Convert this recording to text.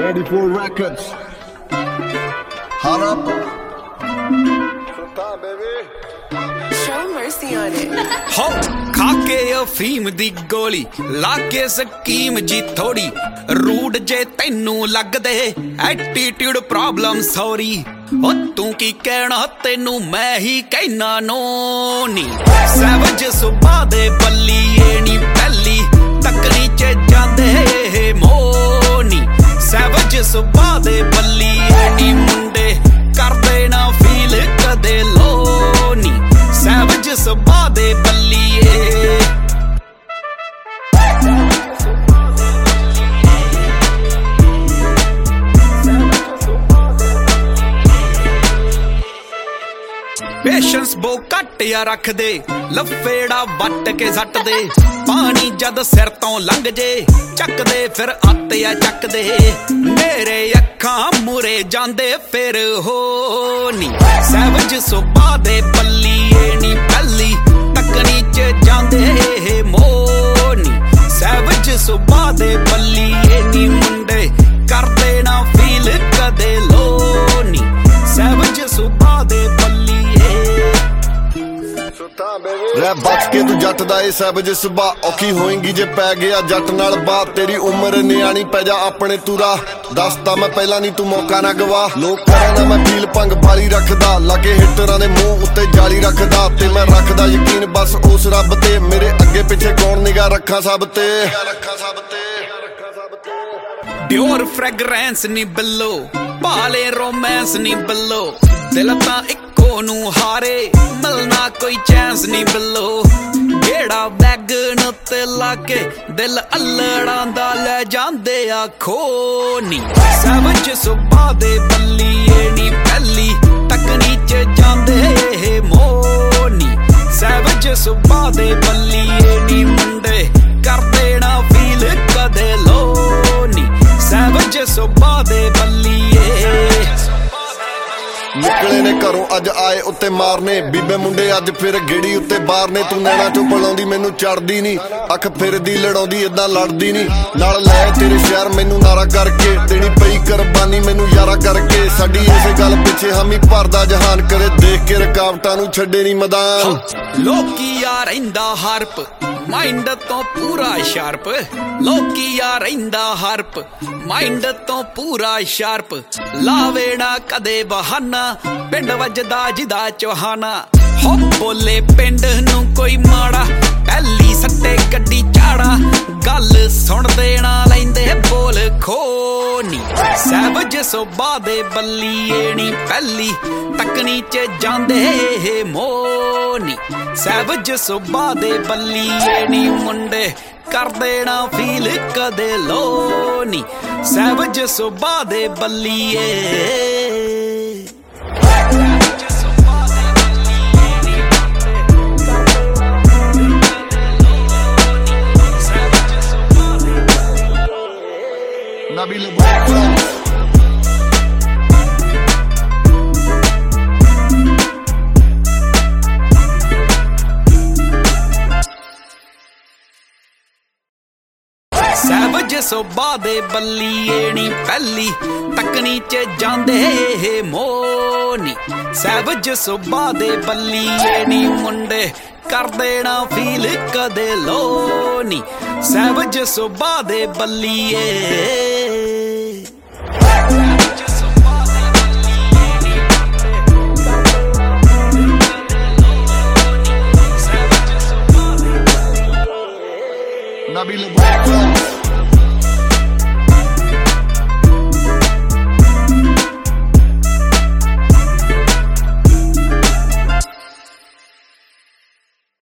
34 Records. Hot up. Sultan, baby. Show mercy on it. ਹੋ ਖਾ ਕੇ ਅਫੀਮ ਦੀ ਗੋਲੀ ਲਾ ਕੇ ਸਕੀਮ ਜੀ ਥੋੜੀ ਰੂਡ ਜੇ ਤੈਨੂੰ ਲੱਗਦੇ ਐਟੀਟਿਊਡ ਪ੍ਰੋਬਲਮ ਸੌਰੀ ਉਹ ਤੂੰ ਕੀ ਕਹਿਣਾ ਤੈਨੂੰ ਮੈਂ ਹੀ ਕਹਿਣਾ ਨੋ ਨੀ ਸੈਵਜ ਸੁਭਾ ਦੇ ਬੱਲੀਏ ਨੀ ਪਹਿਲੀ ਤੱਕਣੀ ਚ ਜਾਂਦੇ ਮੋਨੀ ਸੈਵਜ ਸੁਭਾ ਦੇ ਬੱਲੀਏ ਨੀ ਮੁੰਡੇ ਕਰਦੇ ਨਾ ਫੀਲ ਕਦੇ ਲੋ ਨੀ ਸੈਵਜ ਸੁਭਾ ਦੇ ਬੱਲੀਏ ਪੇਸ਼ੈਂਸ ਬੋ ਘੱਟ ਆ ਰੱਖਦੇ ਲਫੇੜਾ ਵੱਟ ਕੇ ਸੱਟਦੇ ਪਾਣੀ ਜਦ ਸਿਰ ਤੋਂ ਲੰਘ ਜੇ ਚੱਕਦੇ ਫਿਰ ਆਤੇ ਆ ਚੱਕਦੇ ਮੇਰੇ ਅੱਖਾਂ ਮੂਰੇ ਜਾਂਦੇ ਫਿਰ ਹੋ ਨੀ ਸੈਵਜ ਸੁਭਾ ਦੇ ਬੱਲੀਏ ਨੀ ਪਹਿਲੀ ਤੱਕਣੀ ਚ ਜਾਂਦੇ ਮੋਨੀ ਸੈਵਜ ਸੁਭਾ ਦੇ ਬੱਲੀਏ ਨੀ ਮੁੰਡੇ ਕਰਦੇ ਨਾ ਫੀਲ ਕਦੇ ਲੋ ਨੀ ਸੈਵਜ ਸੁਭਾ ਦੇ ਬੱਲੀਏ ਰਹਿ ਬਚ ਕੇ ਤੂੰ ਜੱਟ ਦਾ ਏ ਸੈਵਜ ਸੁਭਾ ਔਖੀ ਹੋਏਗੀ ਜੇ ਪੈ ਗਿਆ ਜੱਟ ਨਾਲ ਬਾਤ ਤੇਰੀ ਉਮਰ ਨਿਆਣੀ ਪੈ ਜਾ ਆਪਣੇ ਤੂੰ ਰਾਹ ਦੱਸਦਾ ਮੈਂ ਪਹਿਲਾਂ ਨਹੀਂ ਤੂੰ ਮੌਕਾ ਨਾ ਗਵਾ ਲੋਕ ਕਰਾਂ ਨਾ ਮੈਂ ਫੀਲ ਭੰਗ ਪਾਲੀ ਰੱਖਦਾ ਲਾਗੇ ਹਿੱਟਰਾਂ ਦੇ ਮੂੰਹ ਉੱਤੇ ਜਾਲੀ ਰੱਖਦਾ ਤੇ ਮੈਂ ਰੱਖਦਾ ਯਕੀਨ ਬਸ ਉਸ ਰੱਬ ਤੇ ਮੇਰੇ ਅੱਗੇ ਪਿੱਛੇ ਕੌਣ ਨਿਗਾਹ ਰੱਖਾਂ ਸਭ ਤੇ ਡਿਓਰ ਫ੍ਰੈਗਰੈਂਸ ਨੀ ਬਿੱਲੋ ਭਾਲੇ ਰੋਮਾਂਸ ਨੀ ਬਿੱਲੋ ਦਿਲ ਤਾਂ ਇੱਕੋ ਨੂੰ ਹਾਰੇ ਮਿਲਣਾ ਕੋਈ ਚਾਂਸ ਨੀ ਬਿੱਲੋ ਜਿਹੜਾ ਵੈਗਨ ਉੱਤੇ ਲਾ ਕੇ ਦਿਲ ਅਲੜਾਂ ਦਾ ਲੈ ਜਾਂਦੇ ਆ ਖੋ ਨੀ ਸੈਵਜ ਸੁਭਾ ਦੇ ਬੱਲੀਏ ਨੀ ਪਹਿਲੀ ਤੱਕਣੀ ਚ ਜਾਂਦੇ ਮੋਨੀ ਸੈਵਜ ਸੁਭਾ ਦੇ ਬੱਲੀਏ ਨੀ ਮੁੰਡੇ ਕਰਦੇ ਨਾ ਫੀਲ ਕਦੇ ਲੋ ਨੀ ਸੈਵਜ ਸੁਭਾ ਦੇ ਬੱਲੀਏ ਨਿਕਲੇ ਨੇ ਘਰੋਂ ਅੱਜ ਆਏ ਉੱਤੇ ਮਾਰਨੇ ਬੀਬੇ ਮੁੰਡੇ ਅੱਜ ਫਿਰ ਗੇੜੀ ਉੱਤੇ ਬਾਹਰ ਨੇ ਤੂੰ ਨੈਣਾ ਚੋਂ ਬੁਲਾਉਂਦੀ ਮੈਨੂੰ ਚੜਦੀ ਨੀ ਅੱਖ ਫਿਰਦੀ ਲੜਾਉਂਦੀ ਏਦਾਂ ਲੜਦੀ ਨੀ ਨਾਲ ਲੈ ਤੇਰੇ ਸ਼ਹਿਰ ਮੈਨੂੰ ਨਾਰਾ ਕਰਕੇ ਦੇਣੀ ਪਈ ਕੁਰਬਾਨੀ ਮੈਨੂੰ ਯਾਰਾ ਕਰਕੇ ਸਾਡੀ ਇਸੇ ਗੱਲ ਪਿੱਛੇ ਹਾਮੀ ਭਰਦਾ ਜਹਾਨ ਕਰੇ ਦੇਖ ਕੇ ਰੁਕਾਵਟਾਂ ਨੂੰ ਛੱਡੇ ਨੀ ਮੈਦਾਨ ਲੋਕੀ ਆ ਰਹਿੰਦਾ ਹਰਪ ਮਾਈਂਡ ਤੋਂ ਪੂਰਾ ਸ਼ਾਰਪ ਲੋਕੀ ਆ ਰਹਿੰਦਾ ਹਰਪ ਮਾਈਂਡ ਤੋਂ ਪੂਰਾ ਸ਼ਾਰਪ ਲਾਵੇ ਨਾ ਕਦੇ ਬਹਾਨਾ ਪਿੰਡ ਵੱਜਦਾ ਜਿਹਦਾ ਚੋਹਾਨਾ ਹੋ ਬੋਲੇ ਪਿੰਡ ਨੂੰ ਕੋਈ ਮਾੜਾ ਪਹਿਲੀ ਸੱਟੇ ਗੱਡੀ ਝਾੜਾ ਗੱਲ ਸੁਣ ਦੇਣਾ ਲੈਂਦੇ ਬੋਲ ਖੋਨੀ ਸੈਵਜ ਸੁਭਾ ਦੇ ਬੱਲੀਏ ਨੀ ਪਹਿਲੀ ਤੱਕਣੀ ਚ ਜਾਂਦੇ ਮੋਨੀ ਸੈਵਜ ਸੁਭਾ ਦੇ ਬੱਲੀਏ ਨੀ ਮੁੰਡੇ ਕਰਦੇ ਨਾ ਫੀਲ ਕਦੇ ਲੋ ਨੀ ਸੈਵਜ ਸੁਭਾ ਦੇ ਬੱਲੀਏ ਸੈਵਜ ਸੁਭਾ ਦੇ ਬੱਲੀਏ ਨੀ ਪਹਿਲੀ ਤੱਕਣੀ ਚ ਜਾਂਦੇ ਮੋਨੀ ਸੈਵਜ ਸੁਭਾ ਦੇ ਬੱਲੀਏ ਨੀ ਮੁੰਡੇ ਕਰਦੇ ਨਾ ਫੀਲ ਕਦੇ ਲੋ ਨੀ ਸੈਵਜ ਸੁਭਾ ਦੇ ਬੱਲੀਏ Nabila